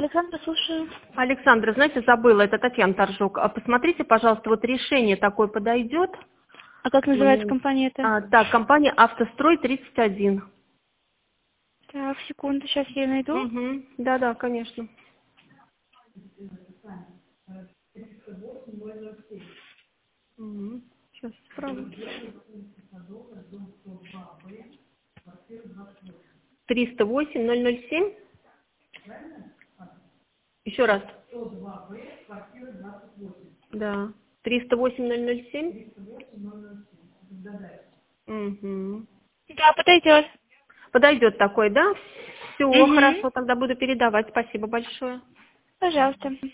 Александра, слушаю. Александра, знаете, забыла, это Татьяна Торжок. А посмотрите, пожалуйста, вот решение такое подойдет. А как называется компания-то? Так, компания «Автострой 31». Так, секунду, сейчас я найду. Угу. Да, конечно. Угу. Сейчас справлюсь. 308-007. Еще раз. Да. 308-007. Угу. Да, подойдет. Подойдет такой, да? Все, Угу. хорошо, тогда буду передавать. Спасибо большое. Пожалуйста.